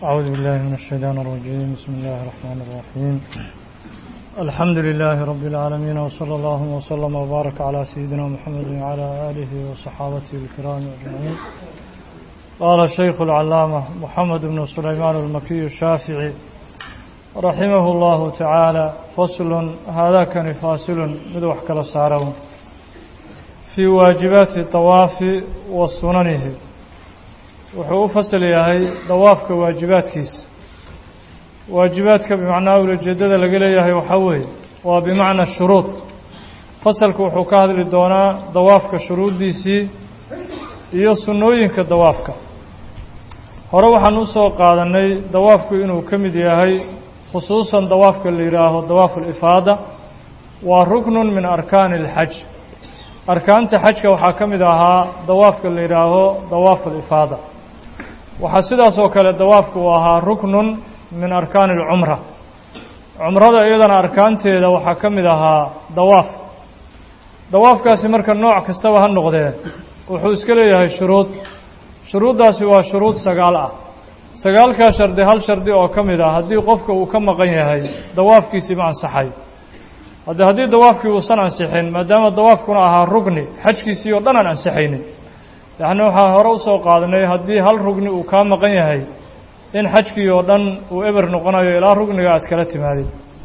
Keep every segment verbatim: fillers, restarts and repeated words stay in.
أعوذ بالله من الشيطان الرجيم. بسم الله الرحمن الرحيم. الحمد لله رب العالمين، وصلى الله وسلم وبارك على سيدنا محمد وعلى آله وصحابته الكرام أجمعين. قال الشيخ العلامة محمد بن سليمان المكي الشافعي رحمه الله تعالى: فصل. هذا كان فاصل مدوح كلا سارون في واجبات الطواف وسننه. wuxuu u fasal yahay dawaafka waajibaadkiisa. waajibaadka bimacnaa ujeedada laga leeyahay waxaa weeye waa bimacna shuruud. fasalku wuxuu ka hadli doonaa dawaafka shuruuddiisii iyo sunnooyinka dawaafka. hore waxaan u soo qaadanay dawaafku inuu ka mid yahay khusuusan dawaafka la yidhaaho dawaaf alifaada waa ruknun min arkaani alxaj. arkaanta xajka waxaa ka mid ahaa dawaafka la yidhaaho dawaaf alifaada. waxaa sidaas oo kale dawaafku uu ahaa ruknun min arkaani alcumra. cumrada iyadana arkaanteeda waxaa ka mid ahaa dawaaf. dawaafkaasi marka nooc kastaba ha noqdee wuxuu iska leeyahay shuruud. shuruuddaasi waa shuruud sagaal ah. sagaalkaa shardi hal shardi oo ka mid ah haddii qofka uu ka maqan yahay dawaafkiisii ma ansaxay. hadde haddii dawaafkii uusan ansixin, maadaama dawaafkuna ahaa rugni, xajkiisii oo dhan aan ansixaynin. yacni waxaa hore usoo qaadanay haddii hal rugni uu kaa maqan yahay in xajkii oo dhan uu eber noqonayo ilaa rugniga aad kala timaadid.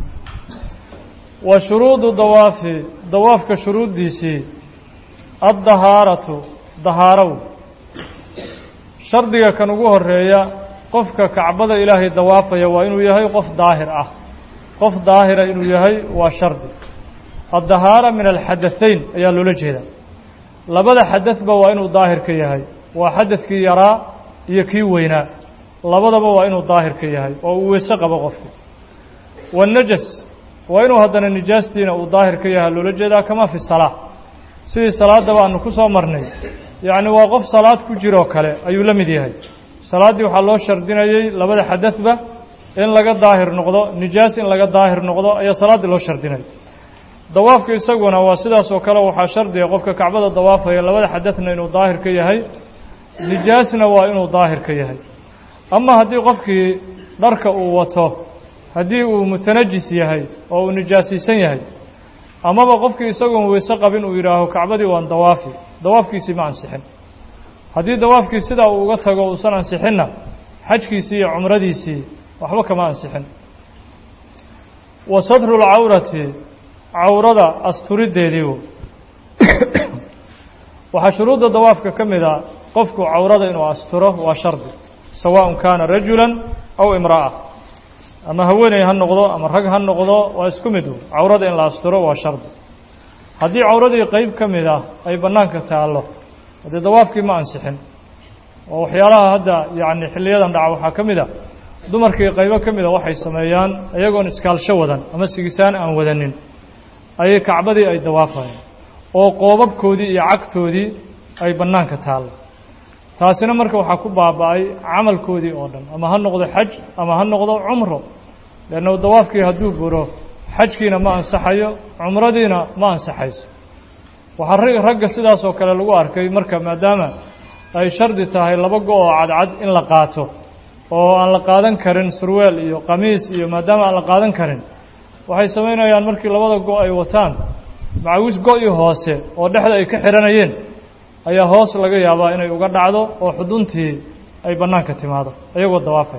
wa shuruudu dawaafi, dawaafka shuruuddiisii addahaaratu, dahaarow. shardiga kan ugu horeeya qofka kacbada ilaahay dawaafaya waa inuu yahay qof daahir ah. qof daahira inuu yahay waa shardi. addahaara min alxadaثayn ayaa loola jeeda. labada xadadba waa inuu daahir ka yahay. waa xadadkii yaraa iyo kii weynaa, labadaba waa inuu daahir ka yahay oo uu weyse qabo qofku. waannajas, waa inuu haddana nijaastiina uu daahir ka yahay loola jeedaa, kamaa fi salaa, sidii salaadaba aanu ku soo marnay. yacni waa qof salaad ku jiroo kale ayuu la mid yahay. salaaddii waxaa loo shardinayey labada xadadba in laga daahir noqdo, nijaas in laga daahir noqdo ayaa salaaddii loo shardinay. dawaafka isaguna waa sidaas oo kale. waxaa shardiga qofka kacbada dawaafaya labada xadadna inuu daahir ka yahay, nijaasna waa inuu daahir ka yahay. ama haddii qofkii dharka uu wato haddii uu mutanajis yahay oo uu nijaasiisan yahay, amaba qofkii isagoon weyse qabin uu yidhaaho kacbadii waan dawaafi, dawaafkiisii ma ansixin. haddii dawaafkii sidaa uu uga tago uusan ansixinna xajkiisii iyo cumradiisii waxba kama ansixin. wa satru lcawrati, cawrada asturiddeedii. waxaa shuruudda dawaafka ka mid a qofku cawrada inuu asturo waa shardi, sawaaءun kaana rajulan aw imra'a. ama haweeney ha noqdo ama rag ha noqdo, waa isku mid. cawrada in la asturo waa shardi. haddii cawradii qeyb ka mid ah ay bannaanka taallo, haddii dawaafkii ma ansixin. oo waxyaalaha hadda yacni xilliyadan dhaca waxaa ka mid a dumarkii qaybo ka mida waxay sameeyaan iyagoon iskaalsho wadan ama sigisaan aan wadanin ayay kacbadii ay dawaafayaan oo qoobabkoodii iyo cagtoodii ay bannaanka taallo. taasina marka waxaa ku baaba'ay camalkoodii oo dhan, ama ha noqdo xaj ama ha noqdo cumro. leanna dawaafkii hadduu buro xajkiina ma ansaxayo, cumradiina ma ansaxayso. waxaa ragga sidaas oo kale lagu arkay marka maadaama ay shardi tahay laba go' oo cadcad in la qaato oo aan la qaadan karin surweel iyo qamiis iyo, maadaama aan la qaadan karin, waxay samaynayaan markii labada go' ay wataan macawis go-ii hoose oo dhexda ay ka xihanayeen ayaa hoos laga yaabaa inay uga dhacdo oo xuduntii ay bannaanka timaado ayagoo dawaafaya.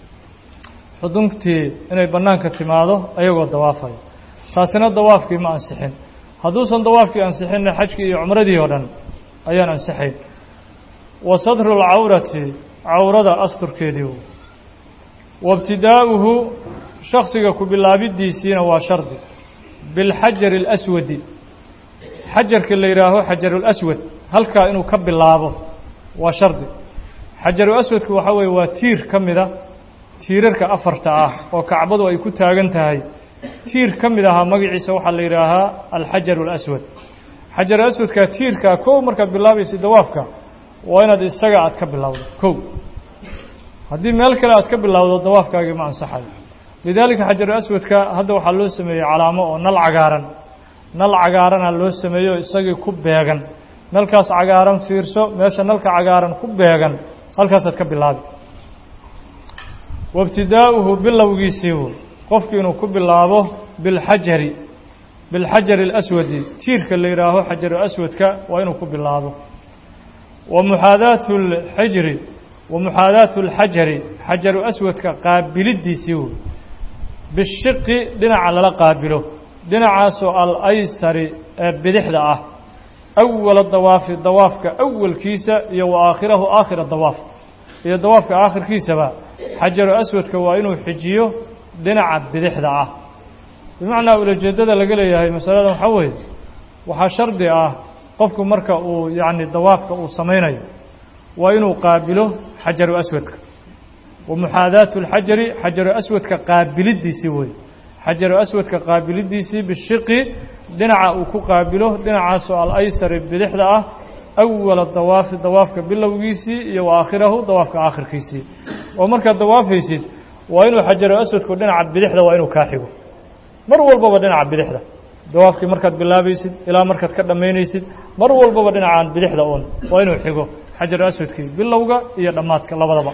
xuduntii inay bannaanka timaado ayagoo dawaafaya. taasina dawaafkii ma ansixin. hadduusan dawaafkii ansixinna xajkii iyo cumradii oo dhan ayaan ansixayn. wa satru lcawrati, cawrada asturkeedii. waibtidaa'uhu, shaksiga ku bilaabidiisiina waa shardi. bilxajari alaswadi, xajarka la yidhaaho xajarulaswad, halkaa inuu ka bilaabo waa shardi. xajaru aswadku waxaa weeye waa tiir ka mida tiirarka afarta ah oo kacbadu ay ku taagan tahay. tiir ka mid ahaa magaciisa waxaa la yidhaahaa alxajaru alaswad. xajaru aswadkaa tiirkaa kow markaad bilaabaysa dawaafka waa inaad isaga aad ka bilowdo kow. haddii meel kale aad ka bilowdo dawaafkaagii ma ansaxayo. lidaalika xajaru aswadka hadda waxaa loo sameeyey calaamo oo nal cagaaran nal cagaarana loo sameeyo isagii ku beegan. nalkaas cagaaran fiirso, meesha nalka cagaaran ku beegan halkaasaad ka bilaabi. وابتداؤه باللوغيسيو قفك إنه كبلابه بالحجر بالحجر الأسود تيرك اللي يراه حجر أسود كا وإنه كبلابه ومحاذاة الحجر ومحاذاة الحجر حجر أسود كا قابل الديسيو بالشق دنا على قابله دنا عاسو الأيسر بدحدة أول الضواف الضواف كأول كيسة يو آخره آخر الضواف هي الضواف كآخر كيسة بقى حجر أسود كوائنه حجيه دنا بدحدة بمعنى أول الجددة اللي قال هي مسألة محوز وحشرد آه قفكم مركا يعني الضواف وصميني وإنه قابله حجر أسود ومحاذاة الحجر حجر أسود كقابل الديسي وي حجر أسود كقابل الديسي بالشق دنع وكقابله دنع سؤال أيسر بدحدة أول الضواف الضواف كباللوغيسي يو آخره ضواف كآخر كيسي ومركا الضواف يسيد وإنه حجر أسود كدنع بدحدة وإنه كاحبه مر والبابا دنع بدحدة ضوافك مركز باللابيسيد إلى مركز كدمينيسيد مر والبابا دنع عن بدحدة أون وإنه حقه حجر أسود كي باللوغة إيا دماتك الله بضبا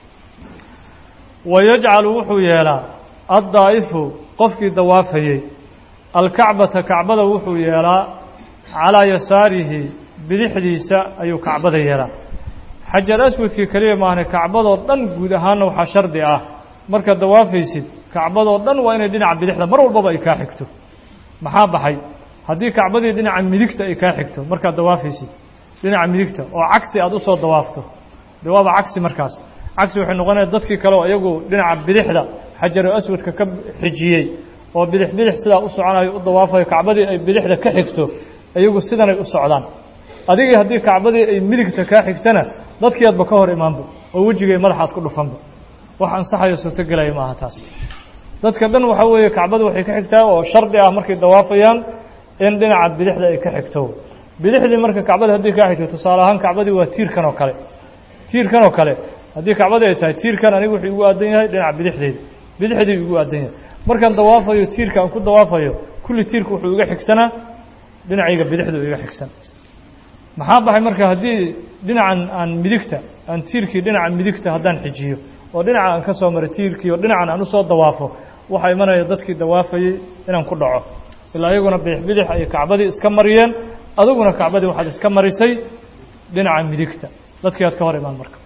ويجعل وحو يالا الضائف قفك ضوافي الكعبة كعبة وحو يالا على يساره بدحديسة أي كعبة يالا حجر أسود كي كلمة أن كعبة ضن قدهان وحشر دي آه مركز ضوافيسيد كعبة ضن وإن دنع بدحدة مر والبابا إيكا حكته maxaa baxay haddii kacbadii dhinaca midigta ay ka xigto marka dawaafaysid dhinaca midigta oo cagsi aad u soo dawaafto dawaaba cagsi markaas cagsi wuxuu noqonayaa dadkii kale oo iyagu dhinaca bidixda xajar aswadka ka xijiyay oo bidix bidix sida u soconayo u dawaafayo kacbadii ay bidixda ka xigto iyagu sidan ay u socdaan adigii haddii kacbadii ay midigta ka xigtana dadkii aadba ka hor imaanba oo wajigay madaxaad ku dhufanba wax ansaxayo suurtagelay ma aha taas dadka dhan waxa weeye kacbadu waxay ka xigtaa oo shardi ah markay dawaafayaan in dhinaca bidixda ay ka xigto bidixdii marka kacbada haddii ka xigto tusaale ahaan kacbadii waa tiirkan oo kale tiirkan oo kale haddii kacbada ay tahay tiirkan anigu wuxuu igu aadan yahay dhinaca bidixdeeda bidixdii igu aadan yahay markaan dawaafayo tiirka aan ku dawaafayo kulli tiirku wuxuu iga xigsanaa dhinacayga bidixdu iga xigsan maxaa baxay marka haddii dhinacan aan midigta aan tiirkii dhinaca midigta haddaan xijiyo oo dhinaca aan ka soo maray tiirkii oo dhinacan aan u soo dawaafo waxa imanaya dadkii dawaafayay inaan ku dhaco ilaa iyaguna bidix bidix ay kacbadii iska mariyeen adiguna kacbadii waxaad iska marisay dhinaca midigta dadkii aad ka hor imaan marka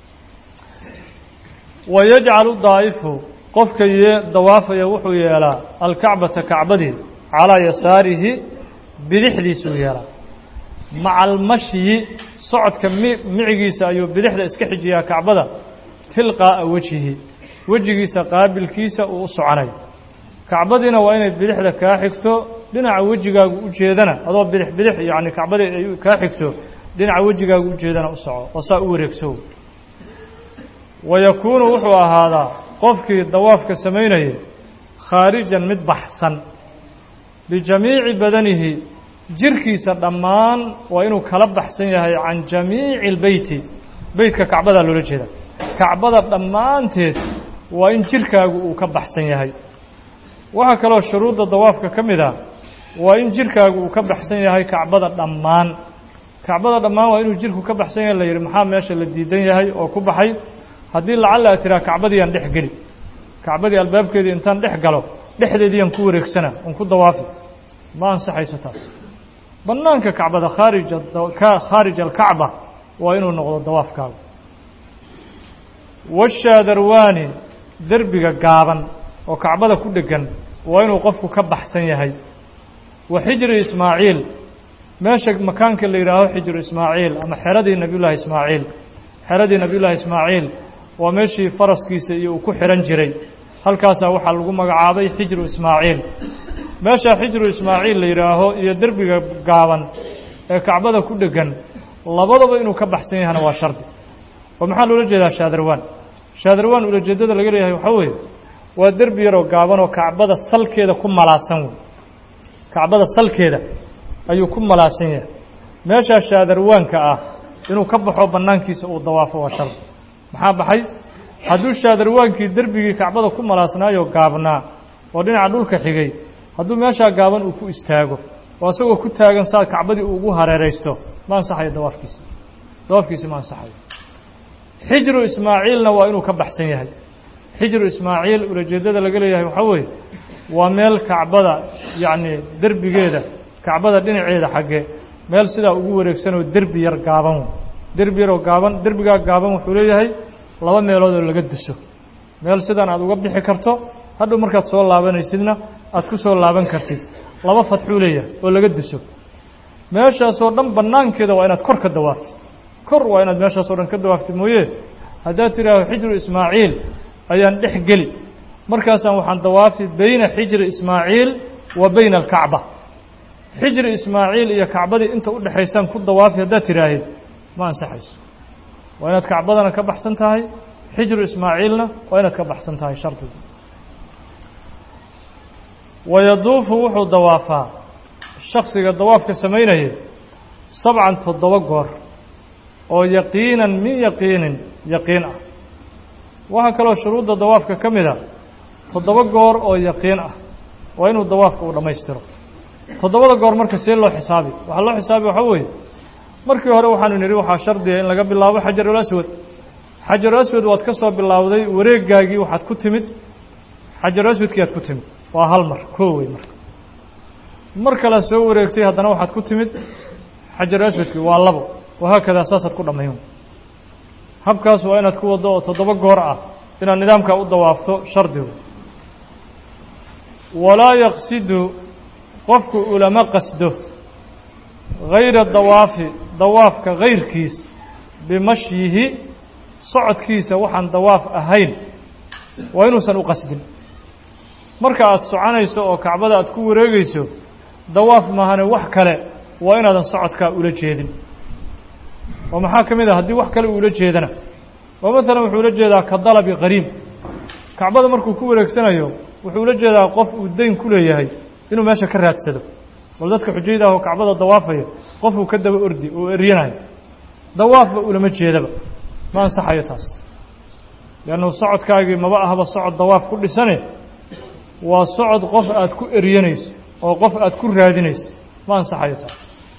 wayajcalu daa'ifu qofka dawaafaya wuxuu yeelaa alkacbata kacbadii calaa yasaarihi bidixdiisuu yeelaa maca almashyi socodka micigiisa ayuu bidixda iska xijiyaa kacbada tilqaa'a wejhihi wejigiisa qaabilkiisa uu u soconayo kacbadiina waa inay bidixda kaa xigto dhinaca wejigaagu u jeedana adoo bidix bidix yacni kacbadii ay kaa xigto dhinaca wejigaagu u jeedana u soco oo saa u wareegso wayakuunu wuxuu ahaadaa qofkii dawaafka samaynayay khaarijan mid baxsan bijamiici badanihi jirkiisa dhammaan waa inuu kala baxsan yahay can jamiici albeyti beytka kacbadaa loola jeeda kacbada dhammaanteed waa in jirkaagu uu ka baxsan yahay waxaa kaloo shuruudda dawaafka ka mid ah waa in jirkaagu uu ka baxsan yahay kacbada dhammaan kacbada dhammaan waa inuu jirku ka baxsan yahay la yidhi maxaa meesha la diidan yahay oo ku baxay haddii lacalla aad tiraa kacbadii aan dhex geli kacbadii albaabkeedii intaan dhex galo dhexdeediiaan ku wareegsana oon ku dawaafi ma ansaxayso taas bannaanka kacbada khaarij khaarij alkacba waa inuu noqdo dawaafkaagu washaadarwaani derbiga gaaban oo kacbada ku dhegan waa inuu qofku ka baxsan yahay wa xijri ismaaciil meesha makaanka la yidhaaho xijru ismaaciil ama xeradii nebiyullaahi ismaaciil xeradii nebiyullaahi ismaaciil waa meeshii faraskiisa iyo uu ku xihan jiray halkaasaa waxaa lagu magacaabay xijru ismaaciil meesha xijru ismaaciil la yidhaaho iyo derbiga gaaban ee kacbada ku dhegan labadaba inuu ka baxsan yahana waa shardi oo maxaa loola jeedaa shaadarwaan shaadarwaan ulajeedada laga leeyahay waxaa weeye waa derbi yaroo gaaban oo kacbada salkeeda ku malaasan wey kacbada salkeeda ayuu ku malaasan yahay meeshaa shaadarwaanka ah inuu ka baxo bannaankiisa uu dawaafo waa shardi maxaa baxay hadduu shaadarwaankii derbigii kacbada ku malaasnaayoo gaabnaa oo dhinaca dhulka xigay hadduu meeshaa gaaban uu ku istaago oo isagoo ku taagan saa kacbadii uu ugu hareeraysto ma ansaxayo dawaafkiisi dawaafkiisi ma ansaxayo xijru ismaaciilna waa inuu ka baxsan yahay xijru ismaaciil ulajeedada laga leeyahay waxaa weeye waa meel kacbada yacni derbigeeda kacbada dhinaceeda xaggee meel sidaa ugu wareegsanoo derbi yar gaaban derbi yaroo gaaban derbigaa gaaban wuxuu leeyahay laba meelood oo laga duso meel sidan aad uga bixi karto hadhow markaad soo laabanaysidna aad ku soo laaban kartid laba fatxuu leeyahay oo laga duso meeshaasoo dhan bannaankeeda waa inaad kor ka dawaaftid kor waa inaad meeshaasoo dhan ka dawaaftid mooye haddaad tidhaaho xijru ismaaciil ayaan dhex geli markaasaan waxaan dawaafi bayna xijri ismaaciil wa bayna alkacba xijri ismaaciil iyo kacbadii inta u dhexaysaan ku dawaafi haddaad tidhaahid ma ansaxayso waa inaad kacbadana ka baxsan tahay xijru ismaaciilna waa inaad ka baxsan tahay shardigu wayaduufu wuxuu dawaafaa shaksiga dawaafka samaynaya sabcan toddoba goor oo yaqiinan min yaqiinin yaqiin ah waxaa kaloo shuruudda dawaafka ka mid a toddoba goor oo yaqiin ah waa inuu dawaafka uu dhammaystiro toddobada goor marka see loo xisaabi waxaa loo xisaabi waxaa weeye markii hore waxaanu nidhi waxaa shardiga in laga bilaabo xajarul aswad xajarul aswad waad ka soo bilaawday wareegaagii waxaad ku timid xajarul aswadkii aad ku timid waa hal mar koo wey marka mar kale soo wareegtay haddana waxaad ku timid xajarul aswadkii waa labo wahaakadaa saasaad ku dhammayn habkaas waa inaad ku waddo oo toddoba goor ah inaad nidaamkaa u dawaafto shardigu walaa yaqsidu qofku ulama qasdo hayra dawaafi dawaafka kayrkiis bimashyihi socodkiisa waxaan dawaaf ahayn waa inuusan u qasdin marka aad soconayso oo kacbada aad ku wareegayso dawaaf maahane wax kale waa inaadan socodkaa ula jeedin oo maxaa ka mid ah haddii wax kale uula jeedana oo maalan wuxuu ula jeedaa ka dalabi qariib kacbada markuu ku wareegsanayo wuxuu ula jeedaa qof uu dayn ku leeyahay inuu meesha ka raadsado bal dadka xujayda ah oo kacbada dawaafaya qofuu ka daba ordi oo eryanayo dawaafba ulama jeedaba ma ansaxayo taas leannu socodkaagii maba ahba socod dawaaf ku dhisane waa socod qof aad ku eryanayso oo qof aad ku raadinayso ma ansaxayo taas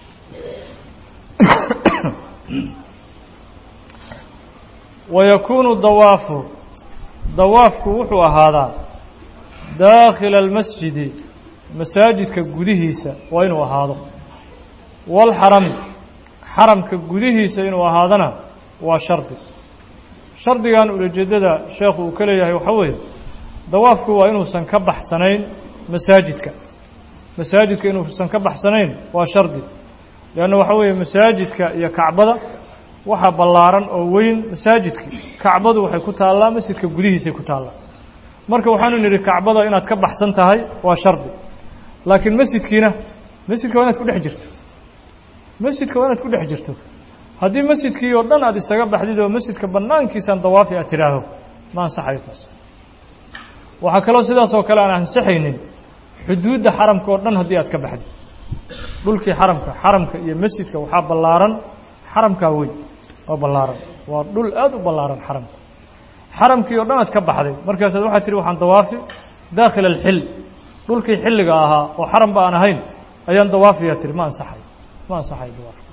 wayakuunu dawaafu dawaafku wuxuu ahaadaa daakhila almasjidi masaajidka gudihiisa waa inuu ahaado waalxarami xaramka gudihiisa inuu ahaadana waa shardi shardigan ulajeedada sheekhu uu ka leeyahay waxaa weeye dawaafku waa inuusan ka baxsanayn masaajidka masaajidka inuusan ka baxsanayn waa shardi leanna waxaa weeye masaajidka iyo kacbada waxaa ballaaran oo weyn masaajidkii kacbadu waxay ku taallaa masjidka gudihiisay ku taallaa marka waxaanu nidhi kacbada inaad ka baxsan tahay waa shardi laakiin masjidkiina masjidka waa inaad ku dhex jirto masjidka waa inaad ku dhex jirto haddii masjidkii oo dhan aad isaga baxdid oo masjidka bannaankiisaan dawaafi aad tidhaaho ma ansaxayo taas waxaa kaloo sidaas oo kale aan ansaxaynin xuduudda xaramka oo dhan haddii aad ka baxdid dhulkii xaramka xaramka iyo masjidka waxaa ballaaran xaramkaa weyn oo ballaaran waa dhul aad u ballaaran xaramka xaramkii oo dhan aad ka baxday markaasaad waxaad tihi waxaan dawaafi daakhila alxil dhulkii xilliga ahaa oo xaranba aan ahayn ayaan dawaafiyaa tihi ma ansaxayo ma ansaxayo dawaafka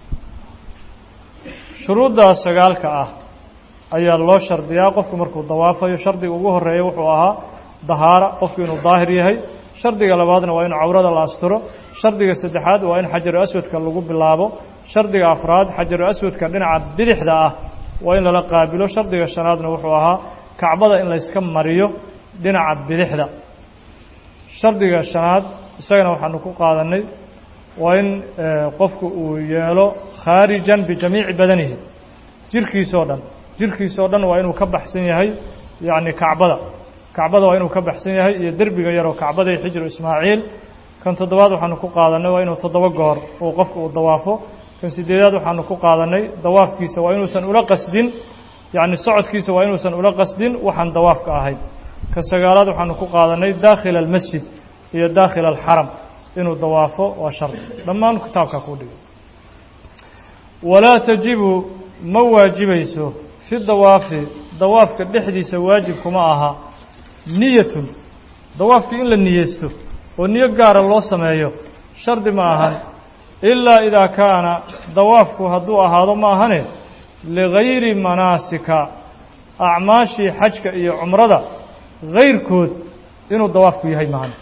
shuruuddaa sagaalka ah ayaa loo shardiyaa qofku markuu dawaafayo shardiga ugu horeeya wuxuu ahaa dahaara qofku inuu daahir yahay shardiga labaadna waa in cawrada la asturo shardiga saddexaad waa in xajaru aswadka lagu bilaabo shardiga afraad xajaru aswadka dhinaca bidixda ah waa in lala qaabilo shardiga shanaadna wuxuu ahaa kacbada in layska mariyo dhinaca bidixda shardiga shanaad isagana waxaanu ku qaadanay waa in qofku uu yeelo khaarijan bijamiici badanihi jirkiisoo dhan jirkiisoo dhan waa inuu ka baxsan yahay yacni kacbada kacbada waa inuu ka baxsan yahay iyo derbiga yaroo kacbada iyo xijru ismaaciil kan toddobaad waxaanu ku qaadanay waa inuu toddoba goor uu qofku uu dawaafo kan sideedaad waxaanu ku qaadanay dawaafkiisa waa inuusan ula qasdin yacni socodkiisa waa inuusan ula qasdin waxaan dawaafka ahayn kan sagaalaad waxaanu ku qaadanay daakhila almasjid iyo daakhila alxaram inuu dawaafo waa shardi dhammaan kitaabkaa kuu dhigay walaa tajibu ma waajibayso fi dawaafi dawaafka dhexdiisa waajib kuma aha niyatun dawaafkii in la niyeysto oo niyo gaara loo sameeyo shardi ma ahan ilaa idaa kaana dawaafku hadduu ahaado ma ahane ligayri manaasika acmaashii xajka iyo cumrada غayrkood inuu dawaafku yahay maahan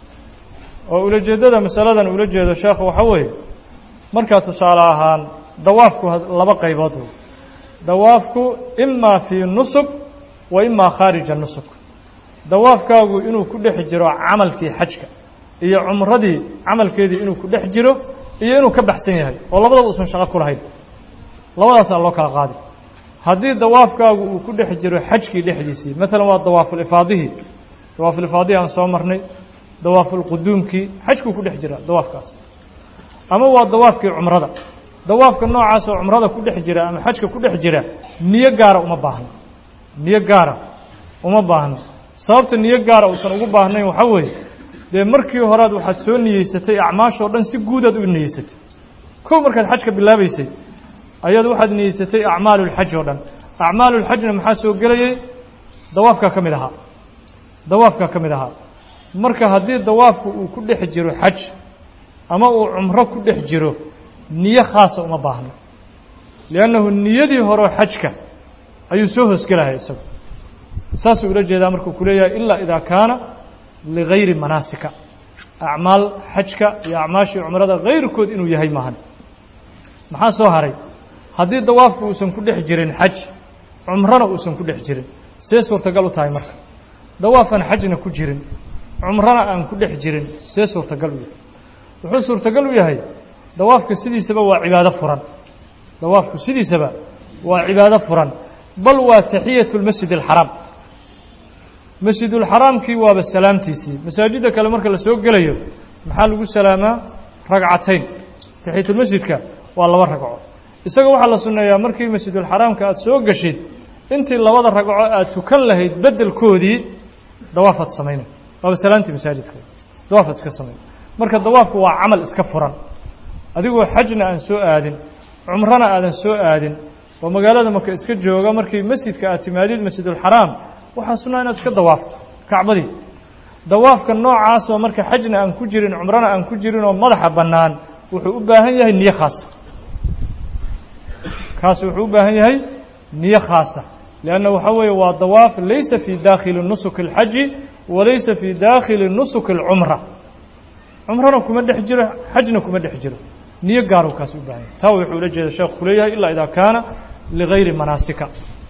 oo ulajeedada masaladan ula jeedo sheekhu waxa weeye markaa tusaale ahaan dawaafku laba qaybood dawaafku ima fii nusuk wa ima khaarija nusuk dawaafkaagu inuu ku dhex jiro camalkii xajka iyo cumradii camalkeedii inuu ku dhex jiro iyo inuu ka baxsan yahay oo labadaba uusan shaqo ku lahayn labadaasaa loo kala qaadi haddii dawaafkaagu uu ku dhex jiro xajkii dhexdiisii maalan waa dawaaful ifaadihii dawaaful ifaadihii aan soo marnay dawaaful quduumkii xajkuu ku dhex jira dawaafkaas ama waa dawaafkii cumrada dawaafka noocaas oo cumrada ku dhex jira ama xajka ku dhex jira niyo gaara uma baahno niyo gaara uma baahno sababta niyo gaara uusan ugu baahnayn waxa weeye dee markii horaad waxaad soo niyeysatay acmaashoo dhan si guudaad u niyeysatay kow markaad xajka bilaabaysay ayaad waxaad niyeysatay acmaalulxaj oo dhan acmaalulxajna maxaa soo gelayay dawaafkaa ka mid ahaa dawaafkaa ka mid ahaa marka haddii dawaafku uu ku dhex jiro xaj ama uu cumro ku dhex jiro niyo khaasa uma baahno liannahu niyadii horeo xajka ayuu soo hoosgelaya isagu saasuu ula jeedaa markuu ku leeyahay ilaa idaa kaana ligayri manaasika acmaal xajka iyo acmaashii cumrada kayrkood inuu yahay maahan maxaa soo haray haddii dawaafku uusan ku dhex jirin xaj cumrana uusan ku dhex jirin see suurtagal u tahay marka dawaafaan xajna ku jirin cumrana aan ku dhex jirin see suurtagal u yahay wuxuu suurtagal u yahay dawaafka sidiisaba waa cibaado furan dawaafku sidiisaba waa cibaado furan bal waa taxiyatu lmasjid alxaraam masjidulxaraamkii waaba salaamtiisii masaajidda kale marka la soo gelayo maxaa lagu salaamaa ragcatayn taxiyatulmasjidka waa laba ragco isaga waxaa la sunneeyaa markii masjidulxaraamka aada soo gashid intii labada ragco aada tukan lahayd beddelkoodii dawaafaad samaynay waaba salaamtii masaajidka dawaafaad iska samayn marka dawaafku waa camal iska furan adigoo xajna aan soo aadin cumrana aadan soo aadin oo magaalada marka iska jooga markii masjidka aad timaadid masjidulxaraam waxaa sunnaa inaad iska dawaafto kacbadii dawaafka noocaasoo marka xajna aan ku jirin cumrana aan ku jirin oo madaxa bannaan wuxuu u baahan yahay niyo khaasa kaasi wuxuu u baahan yahay niyo khaasa lianna waxaa weeye waa dawaaf laysa fii daakhili nusuki alxaji walaysa fii daakhili nusuki alcumra cumrana kuma dhex jiro xajna kuma dhex jiro niyo gaaruu kaasi u baahan yahay taa wuxuu ula jeeda sheekhu ku leeyahay ilaa idaa kaana ligayri manaasika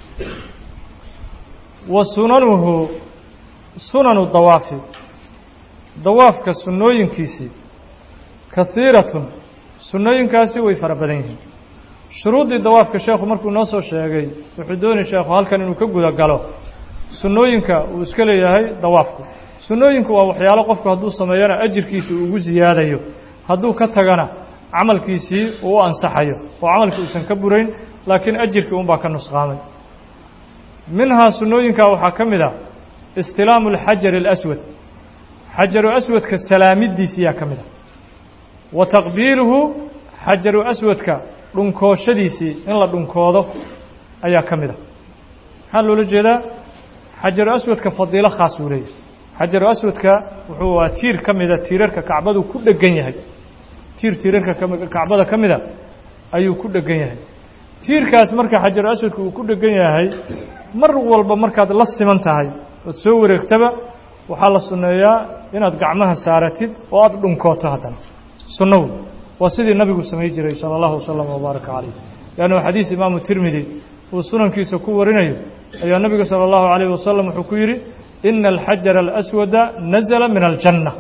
wa sunanuhu sunanu dawaafi dawaafka sunnooyinkiisii kahiiratun sunnooyinkaasi way fara badan yihiin shuruuddii dawaafka sheekhu markuu noo soo sheegay wuxuu doonay sheekhu halkan inuu ka guda galo sunnooyinka uu iska leeyahay dawaafku sunnooyinku waa waxyaalo qofku hadduu sameeyana ajirkiisa uu ugu siyaadayo hadduu ka tagana camalkiisii uu u ansaxayo oo camalkii uusan ka burayn laakiin ajirkii unbaa ka nusqaamay minhaa sunnooyinkaa waxaa ka mid ah istilaamu alxajari alaswad xajaru aswadka salaamidiisiyaa ka mid ah wa taqbiiluhu xajaru aswadka dhunkooshadiisii in la dhunkoodo ayaa ka mid ah maxaa loola jeedaa xajaru aswadka fadiilo khaas uu leeyahay xajaru aswadka wuxuu waa tiir ka mida tiirarka kacbadu ku dhegan yahay tiir tiirarka kacbada ka mida ayuu ku dhegan yahay tiirkaas marka xajaru aswadka uu ku dhegan yahay mar walba markaad la siman tahay ood soo wareegtaba waxaa la sunneeyaa inaad gacmaha saaratid oo aada dhunkooto haddana sunnawu waa sidii nabigu samay jiray sala allahu wasalam wabaaraka calayh leannu xadiis imaamu tirmidi uu sunankiisa ku warinayo ayaa nabiga sala allahu calayh wasalam wuxuu ku yidhi ina alxajara alaswada nazala min aljanna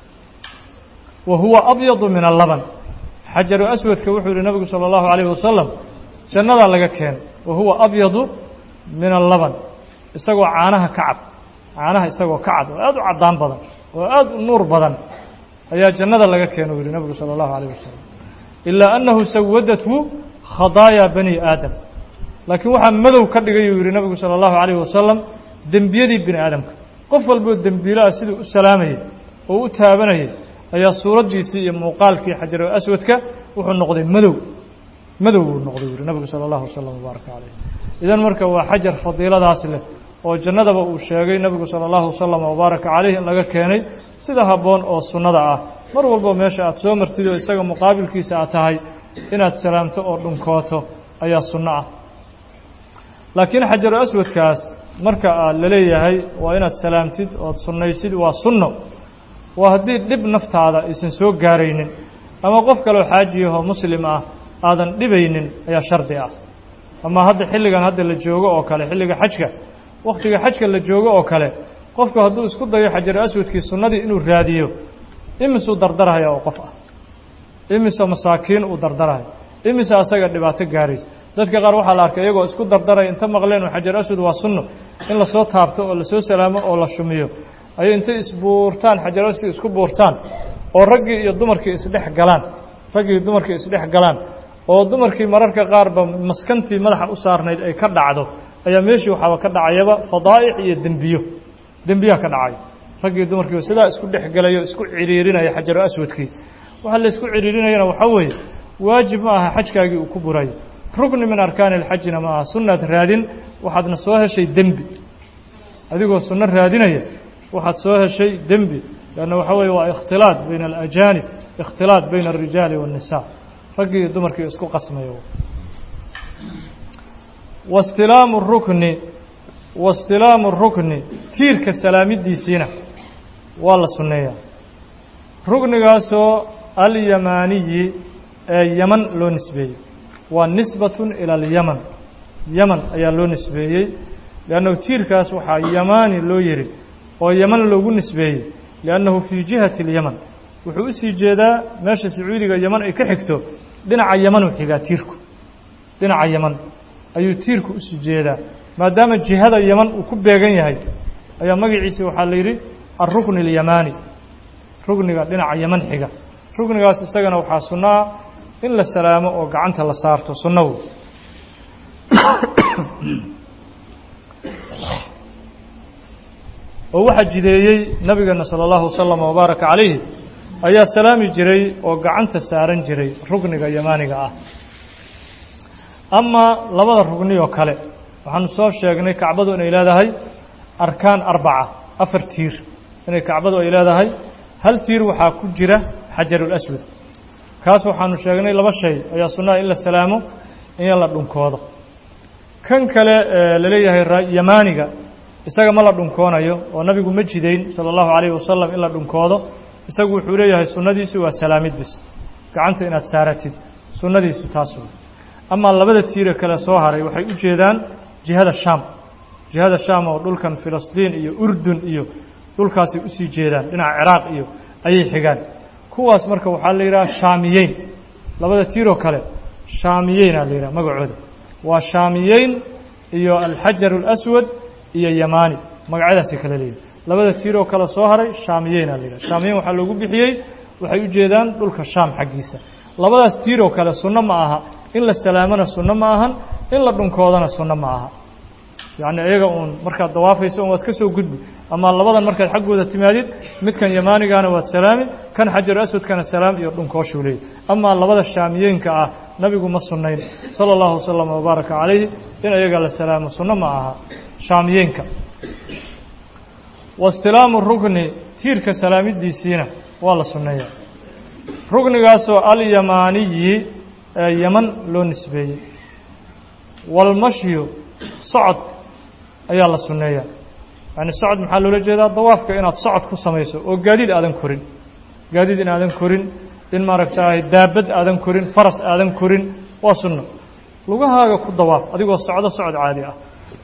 wa huwa abyadu min allaban xajaru aswadka wuxuu yihi nabigu sala allahu calayh wasalam jannadaa laga keenay wa huwa abyadu min allaban isagoo caanaha ka cad caanaha isagoo ka cad oo aada u caddaan badan oo aada u nuur badan ayaa jannada laga keena u yihi nabigu sala allahu calayh wasalam ilaa annahu sawadathu khadaaya bani aadam laakiin waxaa madow ka dhigay uu yihi nabigu sala allahu calayh wasalam dembiyadii bini aadamka qof walboo dembiilaha siduu u salaamayey oo u taabanayay ayaa suuraddiisii iyo muuqaalkii xajaru aswadka wuxuu noqday madow madow buu noqday u yihi nabigu sala allahu wasalam wabaaraka calayh idan marka waa xajar fadiiladaas leh oo jannadaba uu sheegay nabigu sala allahu wasalam wabaaraka calayh in laga keenay sida habboon oo sunnada ah mar walbo meesha aad soo martid oo isaga muqaabilkiisa aad tahay inaad salaamto oo dhunkooto ayaa sunno ah laakiin xajaru aswadkaas marka la leeyahay waa inaad salaamtid ood sunnaysid waa sunno waa haddii dhib naftaada aysan soo gaaraynin ama qof kaloo xaajiyahoo muslim ah aadan dhibaynin ayaa shardi ah ama hadda xilligan hadda la joogo oo kale xilliga xajka wakhtiga xajka la joogo oo kale qofku hadduu isku dayo xajar aswadkii sunnadii inuu raadiyo imisuu dardarahaya oo qof ah imise masaakiin uu dardarahay imise asaga dhibaato gaaraysa dadka qaar waxaa la arkay iyagoo isku dardaraya inta maqleen xajar aswad waa sunno in la soo taabto oo la soo salaamo oo la shumiyo ayay intay isbuurtaan xajar aswad isku buurtaan oo raggii iyo dumarkii isdhex galaan raggii iyo dumarkii isdhex galaan oo dumarkii mararka qaarba maskantii madaxa u saarnayd ay ka dhacdo ayaa meeshii waxaaba ka dhacayaba fadaa'ic iyo dembiyo dembiyaa ka dhacay raggii dumarkii sidaa isku dhex galayo isku ciriirinaya xajar aswadkii waxa la isku ciriirinayana waxa weeye waajib ma aha xajkaagii uu ku burayo rukni min arkaani alxajina ma aha sunnaad raadin waxaadna soo heshay dembi adigoo sunno raadinaya waxaad soo heshay dembi lanna waxa weeye waa ikhtilaad bayna alajaanib ikhtilaad bayna alrijaali waannisaa raggii iyo dumarkii isku qasmayo wastilaamu rukni wastilaamu rukni tiirka salaamidiisiina waa la sunneeyaa ruknigaasoo alyamaaniyi ee yaman loo nisbeeyey waa nisbatun ila alyaman yaman ayaa loo nisbeeyey liannahu tiirkaas waxaa yamaani loo yihi oo yaman loogu nisbeeyey liannahu fii jihati alyaman wuxuu usii jeedaa meesha sacuudiga yaman ay ka xigto dhinaca yaman uu xigaa tiirku dhinaca yaman ayuu tiirku usii jeedaa maadaama jihada yaman uu ku beegan yahay ayaa magaciisa waxaa la yidhi alrukni alyamaani rukniga dhinaca yaman xiga ruknigaas isagana waxaa sunnaa in la salaamo oo gacanta la saarto sunnahu oo waxaa jideeyey nabigeena sala allahu wasalam wabaaraka calayhi ayaa salaami jiray oo gacanta saaran jiray rukniga yamaaniga ah ama labada rugni oo kale waxaanu soo sheegnay kacbadu inay leedahay arkaan arbaca afar tiir inay kacbadu ay leedahay hal tiir waxaa ku jira xajarul aswad kaas waxaanu sheegnay laba shay ayaa sunnaha in la salaamo in la dhunkoodo kan kale la leeyahay yamaaniga isaga ma la dhunkoonayo oo nabigu ma jidayn sala allahu calayhi wasalam in la dhunkoodo isagu wuxuu leeyahay sunnadiisu waa salaamid bis gacanta inaad saaratid sunnadiisu taas wey ama labada tiire kale soo haray waxay u jeedaan jihada shaam jihada shaam oo dhulkan filistiin iyo urdun iyo dhulkaasay usii jeedaan dhinaca ciraaq iyo ayay xigaan kuwaas marka waxaa la yidhaha shaamiyeyn labada tiiroo kale shaamiyeyna la yidhaha magacooda waa shaamiyeyn iyo alxajaru alaswad iyo yamaani magacyadaasay kala leeyihin labada tiiroo kale soo haray shaamiyeyna la yidhaha shaamiyeyn waxaa loogu bixiyey waxay u jeedaan dhulka shaam xaggiisa labadaas tiiroo kale sunno ma aha in la salaamona sunno ma ahan in la dhunkoodana sunno ma aha yacni iyaga uun markaad dawaafayso un waad ka soo gudbi ama labadan markaad xaggooda timaadid midkan yamaanigaana waad salaami kan xajar aswadkana salaam iyo dhunkooshuu leeyay amaa labada shaamiyeenka ah nabigu ma sunnayn sala allahu wasalam wabaaraka calayhi in iyaga la salaamo sunno ma aha shaamiyeenka wastilaamu rukni tiirka salaamidiisiina waa la sunneeyaa ruknigaasoo alyamaaniyi ee yaman loo nisbeeyey walmashyu socod ayaa la sunneeyaa yacni socod maxaa loola jeedaa dawaafka inaad socod ku samayso oo gaadiid aadan korin gaadiid in aadan korin in maaragtay daabad aadan korin faras aadan korin waa sunno lugahaaga ku dawaaf adigoo socdo socod caadi ah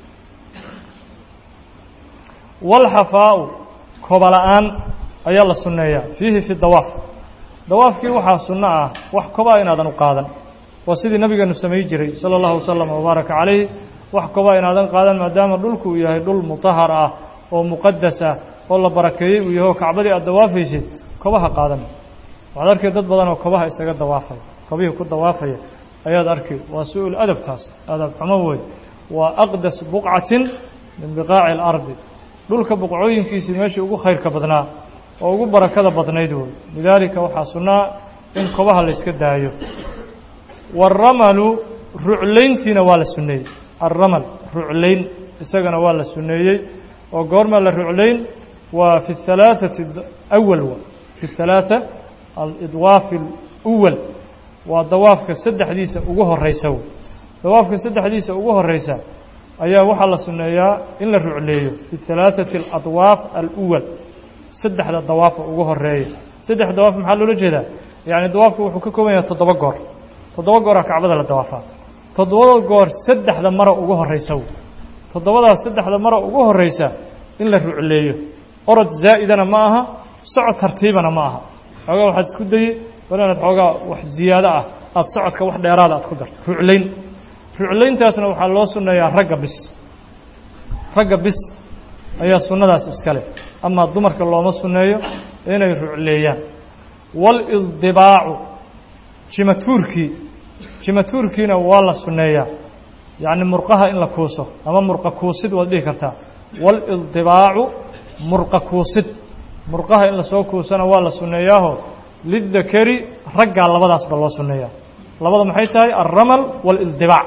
walxafaa'u kobala'aan ayaa la sunneeyaa fiihi fi dawaaf dawaafkii waxaa sunno ah wax kobaa inaadan u qaadan waa sidii nabigeenu samay jiray sala allahu wasalam wabaaraka calayhi wax kobaa inaadan qaadan maadaama dhulku uu yahay dhul mutahar ah oo muqadas ah oo la barakeeyey uu yahay oo kacbadii aad dawaafaysid kobaha qaadan waxaad arkay dad badan oo kobaha isaga dawaafaya kobihii ku dawaafaya ayaad arkay waa su-ul adabtaas adab xumo wey waa aqdas buqcatin min biqaaci alardi dhulka buqcooyinkiisii meeshii ugu khayrka badnaa oo ugu barakada badnayd wey lidaalika waxaa sunnaa in kobaha la yska daayo waaramalu ruclayntiina waa la sunneeyey alramal ruclayn isagana waa la sunneeyey oo goormaa la ruclayn waa fi halaaثati awal wa fi halaatha alidwaafi اluwal waa dawaafka saddexdiisa ugu horeysa wey dawaafka saddexdiisa ugu horeysa ayaa waxaa la sunneeyaa in la rucleeyo fi halaaثati aladwaaf aluwal saddexda dawaafa ugu horeeya saddex dawaaf maxaa loola jeedaa yacni dawaafku wuxuu ka kooban yahay toddoba goor toddoba gooraa kacbada la dawaafaa toddobada goor saddexda mara ugu horraysa toddobadaas saddexda mara ugu horraysa in la rucleeyo orod zaa'idana ma aha socod tartiibana ma aha xoogaa waxaad isku dayey wal inaad xoogaa wax ziyaado ah aad socodka wax dheeraada aad ku darto ruclayn ruclayntaasna waxaa loo sunneeyaa ragga bis ragga bis ayaa sunnadaas iskale amaa dumarka looma sunneeyo inay rucleeyaan waalidibaacu jimatuurkii jimatuurkiina waa la sunneeyaa yacni murqaha in la kuuso ama murqa kuusid waad dhihi kartaa waalidibaacu murqa kuusid murqaha in lasoo kuusana waa la sunneeyaaho lidakari raggaa labadaasba loo sunneeyaa labada maxay tahay alramal waalidibaac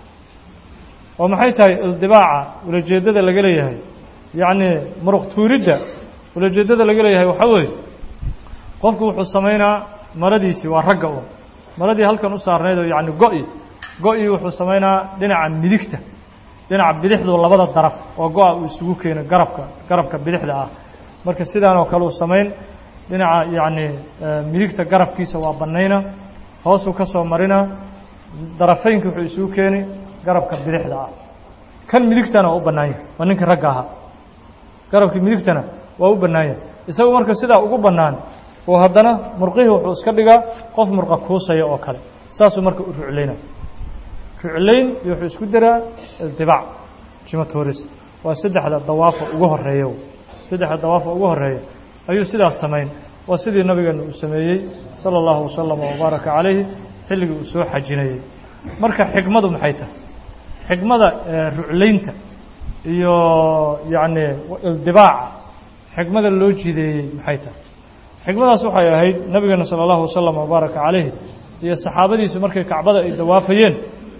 oo maxay tahay idibaaca ulajeeddada laga leeyahay yacni muruq tuuridda ulajeeddada laga leeyahay waxaa weeye qofku wuxuu samaynaa maradiisii waa ragga un maradii halkan u saarnayd oo yacni go-i go-ii wuxuu samaynaa dhinaca midigta dhinaca bidixdu labada daraf oo go-a uu isugu keeno garabka garabka bidixda ah marka sidaan oo kale uu samayn dhinaca yacni midigta garabkiisa waa bannayna hoosuu ka soo marina darafeynka wuxuu isugu keeni garabka bidixda ah kan midigtana waa u bannaan yahay waa ninkii ragga ahaa garabkii midigtana waa u bannaan yahay isagu marka sidaa ugu bannaan oo haddana murqihii wuxuu iska dhigaa qof murqa kuusaya oo kale saasuu marka u ruclaynaya ruclayn iyo wuxuu isku daraa idibaac jimatuuris waa saddexda dawaafa ugu horeeya saddexda dawaafa ugu horeeya ayuu sidaas samayn waa sidii nabigeena uu sameeyey sala allahu wasalam wabaaraka calayhi xilligii uu soo xajinayey marka xikmadu maxay tahay xikmada ruclaynta iyo yacni idibaaca xikmada loo jideeyey maxay tahay xikmadaas waxay ahayd nabigeena sala allahu wasalam wabaaraka calayhi iyo saxaabadiisu markay kacbada ay dawaafayeen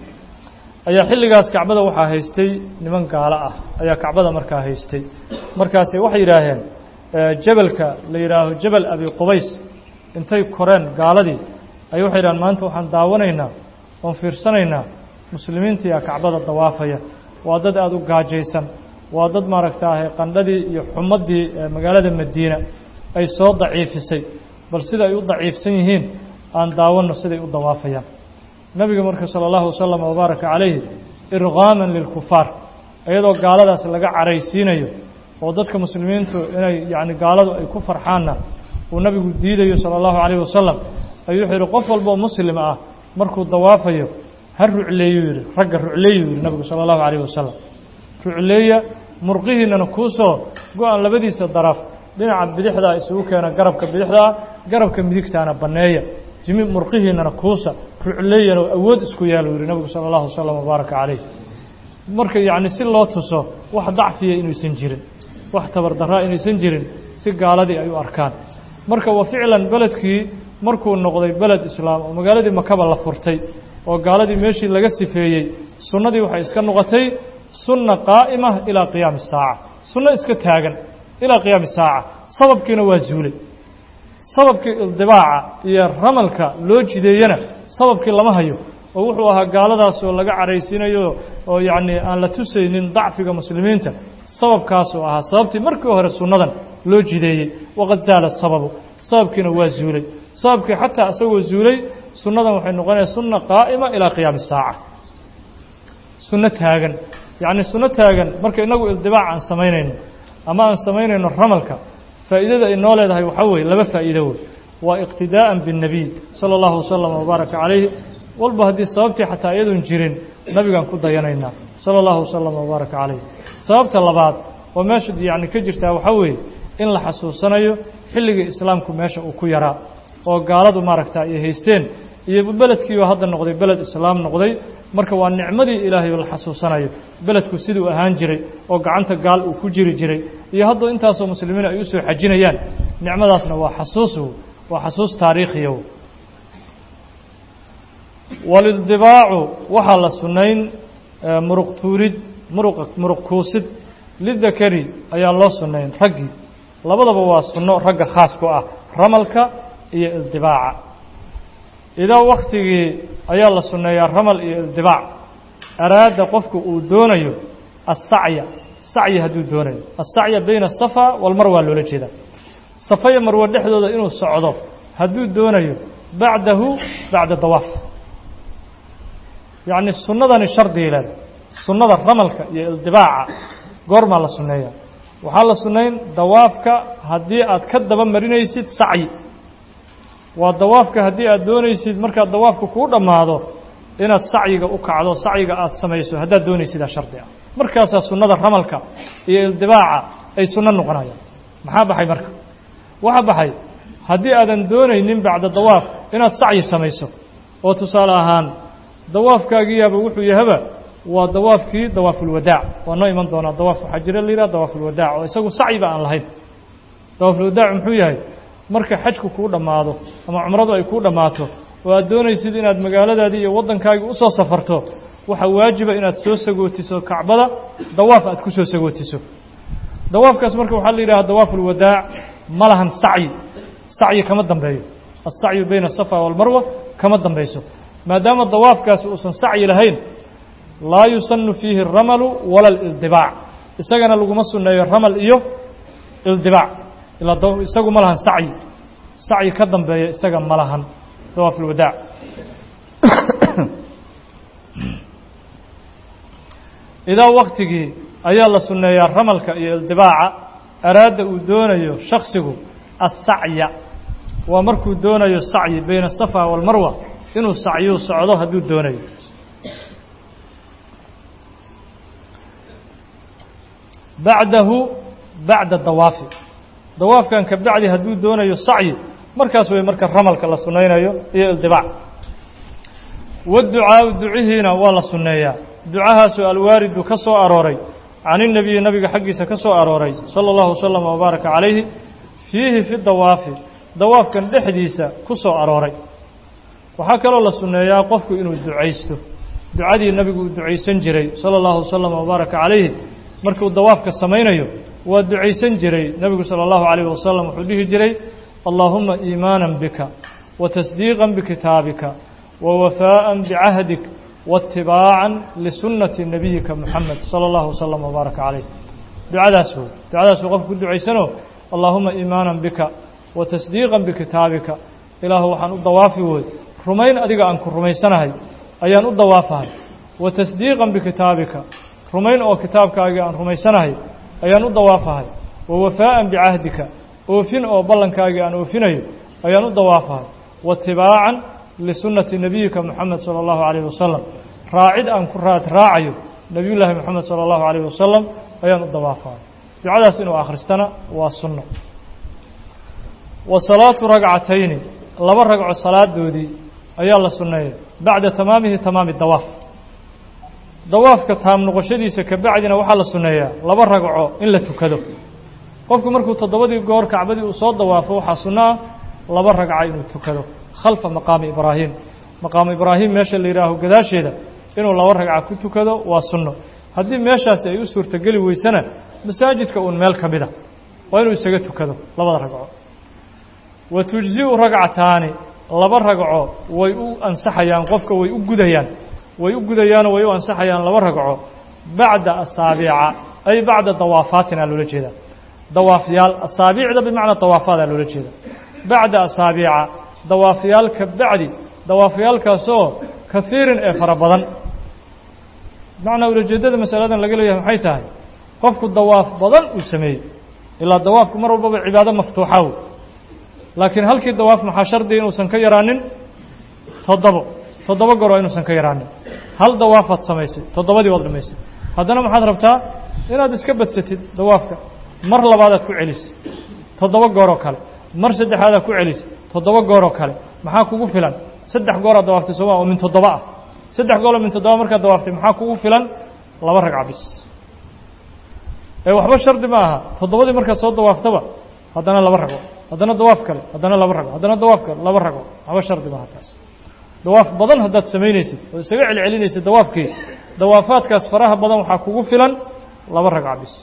ayaa xilligaas kacbada waxaa haystay niman gaalo ah ayaa kacbada markaa haystay markaasi waxay yidhaaheen jabalka la yidhaaho jabal abi qubays intay koreen gaaladii ay waxay yidhahaan maanta waxaan daawanaynaa oon fiirsanaynaa muslimiintiiyaa kacbada dawaafaya waa dad aada u gaajaysan waa dad maaragtaahay qandhadii iyo xumaddii magaalada madiina ay soo daciifisay bal sida ay u daciifsan yihiin aan daawanno siday u dawaafayaan nabiga marka sala allahu wasalam wabaaraka calayhi irqaaman lilkufaar iyadoo gaaladaas laga caraysiinayo oo dadka muslimiintu inay yacni gaaladu ay ku farxaanna uu nabigu diidayo sala allahu calayhi wasalam ayuu wuxuu yidhi qof walboo muslim ah markuu dawaafayo ha rucleeyuu yidhi ragga rucleeyuu yidhi nabigu sala allahu calayhi wasalam rucleeya murqihiinana kuusoo go-an labadiisa daraf dhinaca bidixdaa isugu keena garabka bidixdaa garabka midigtaana banneeya jimi murqihiinana kuusa rucleeyana awood isku yaal uu yidhi nabigu sala allahu wasalam wabaaraka calayh marka yacni si loo tuso wax dacfiya inaysan jirin wax tabardarraa inaysan jirin si gaaladii ay u arkaan marka wa ficlan beledkii markuu noqday beled islaam oo magaaladii makaba la furtay oo gaaladii meeshii laga sifeeyey sunnadii waxay iska noqotay sunna qaa'ima ilaa qiyaami saaca sunno iska taagan ilaa qiyaami saaca sababkiina waa zuulay sababkii idibaaca iyo ramalka loo jideeyana sababkii lama hayo oo wuxuu ahaa gaaladaas oo laga caraysiinayo oo yacni aan la tusaynin dacfiga muslimiinta sababkaasuu ahaa sababtii markii hore sunnadan loo jideeyey waqad zaala sababu sababkiina waa zuulay sababkii xataa isagoo zuulay sunnadan waxay noqonaysaa sunna qaa'ima ilaa qiyaami saaca sunno taagan yacni sunno taagan marka innagu idibaac aan samaynayno ama aan samaynayno ramalka faa'iidada ay noo leedahay waxaa weeye laba faa'iido wey waa iqtidaa'an biاnnabiy sala allahu wasalam wabaaraka calayhi walba haddii sababtii xataa iyadoon jirin nabigaan ku dayanaynaa sala allahu wasalam wabaaraka calayh sababta labaad oo meesha yacni ka jirtaa waxaa weeye in la xasuusanayo xilligii islaamku meesha uu ku yaraa oo gaaladu maaragta ay haysteen iyo beledkiioo hadda noqday beled islaam noqday marka waa nicmadii ilaahay oo la xasuusanayo beledku siduu ahaan jiray oo gacanta gaal uu ku jiri jiray iyo hadduu intaasoo muslimiin ay u soo xajinayaan nicmadaasna waa xasuus waa xasuus taariikhiya walidibaacu waxaa la sunnayn muruq tuurid muruq muruq kuusid lidakari ayaa loo sunnayn raggii labadaba waa sunno ragga khaas ku ah ramalka iyo idibaaca idaa waktigii ayaa la sunneeyaa ramal iyo idibaac araada qofku uu doonayo السعي سعي هدو دوني السعي بين الصفا والمروة لولا جيدا صفا مروة دحدود إنه الصعود هدو دوني بعده بعد الطواف يعني السنة الشرط إلى السنة الرملك الدباع قرما للسنية وحال السنين دوافك هدي أتكدب مرينيسيد سعي والدوافك هدي أدونيسيد مركا دوافك كودا ماذا إن السعي أكعدو سعي أتسميسو هدا دونيسيد الشرطية مركا سنة الرملك الدباع أي سنة نقنايا محابة حي مركا وحابة حي هدي أدن دوني نين بعد الدواف إن السعي سميسو وتصالحان دوافك أجيب وحو يهبا ودوافك دواف الوداع وأنه من دون دواف حجر الليلة دواف الوداع ويسوي سعي بقى الله دواف الوداع محويه marka xajku ku dhamaado ama umradu ay ku dhamaato waa doonaysid inaad magaaladaada iyo wadankaaga u soo safarto waxa waajiba inaad soo sagootiso Kacbada dawaaf aad ku soo sagootiso dawaafkaas marka waxa la yiraahdaa dawaaful wadaa malahan sa'i sa'i kama dambeeyo as-sa'i bayna as-safa wal marwa kama dambeeyso maadaama dawaafkaas uusan sa'i lahayn la yusannu fihi ar-ramal wala al-ildiba' isagana lagu ma sunneeyo ramal iyo ildiba' إلا دو إسقوا ملهن سعي سعي كذا بي إسقى ملهن طواف الوداع إذا وقتك أيال سنة يا رملك الدباع أراد دونه شخصه السعي ومركو دونه السعي بين الصفا والمروة إنه السعي صعدوها دو دونه بعده بعد الطواف dawaaf kan ka bacdi haduu doonayo sa'i markaas way marka ramalka la sunaynayo iyo ildibac waddu'a du'ihina wala sunaya du'ahaas alwarid ka soo arooray ani nabi nabiga xaqiisa ka soo arooray sallallahu alayhi wasallam wa baraka alayhi fihi fi dawaaf dawaaf kan dhexdiisa ku soo arooray waxa kale oo la sunaya qofku inuu duceysto du'adii nabigu duceysan jiray sallallahu alayhi wasallam wa baraka alayhi markuu dawaafka sameeynayo ودعيسن جري نبي صلى الله عليه وسلم وحده جري اللهم إيمانا بك وتصديقا بكتابك ووفاء بعهدك واتباعا لسنة نبيك محمد صلى الله عليه وسلم وبارك عليه دعاء سو دعاء سو قف دعيسنه اللهم إيمانا بك وتصديقا بكتابك إله وحن الضوافي ود رمين أديك أنك رميسنه أيان الضوافه وتصديقا بكتابك رمين أو كتابك أيان رميسنه ayaan u dawaafahay wa wafaa'an bi'ahdika oofin oo ballankaaga aan oofinayo ayaan u dawaafahay wa tibaacan li sunnati nabiyika Muhammad sallallahu alayhi wasallam raacid aan ku raad raacayo nabiyullaahi Muhammad sallallahu alayhi wasallam ayaan u dawaafahay ducadaas inuu akhristana waa sunno wa salaatu rag'atayn laba ragco salaadoodii ayaa la sunneeyay bacda tamaamihi tamaami dawaaf dawaafka taam noqoshadiisa ka bacdina waxa la sunneeyaa laba ragco in la tukado qofku markuu toddobadii goor kacbadii uu soo dawaafo waxa sunnaa laba ragco inuu tukado khalfa maqaam ibraahim maqaam ibraahim meesha la yiraahdo gadaasheeda inuu laba ragco ku tukado waa sunno haddii meeshaas ay u suurta gali weysana masaajidka uu meel kamida waa inuu isaga tukado labada ragco wa tujzi'u rag'ataani laba ragco way u ansaxayaan qofka way u gudayaan way u gudayaan way u ansaxayaan laba ragco bacda asaabi'a ay bacda dawaafatina loo jeeda dawaafiyal asaabi'da bimaana dawaafada loo jeeda bacda asaabi'a dawaafiyal ka bacdi dawaafiyalkaasoo kathiirin ee fara badan macna ujeedada mas'aladan laga leeyahay maxay tahay qofku dawaaf badan uu sameeyay ilaa dawaafku mar walba cibaado maftuuxa ah laakiin halkii dawaaf maxaa shardi inuu san ka yaraanin toddobo toddoba goor inuusan ka yaraanin hal dawaafaad samaysay toddobadii waad dhamaysay haddana maxaad rabtaa inaad iska badsatid dawaafka mar labaad aad ku celisay toddoba goor oo kale mar saddexaad aad ku celisay toddoba goor oo kale maxaa kugu filan saddex goor aad dawaaftay Soomaa oo min toddoba ah saddex goor oo min toddoba markaad dawaaftay maxaa kugu filan laba ragco bis ee waxba shardi ma aha toddobadii markaad soo dawaaftaba haddana laba ragco haddana dawaaf kale haddana laba ragco haddana dawaaf kale laba ragco waxba shardi ma aha taas dawaaf badan haddaad samaynaysid oo isaga celcelinaysid dawaafkii dawaafaadkaas faraha badan waxaa kugu filan laba ragco bis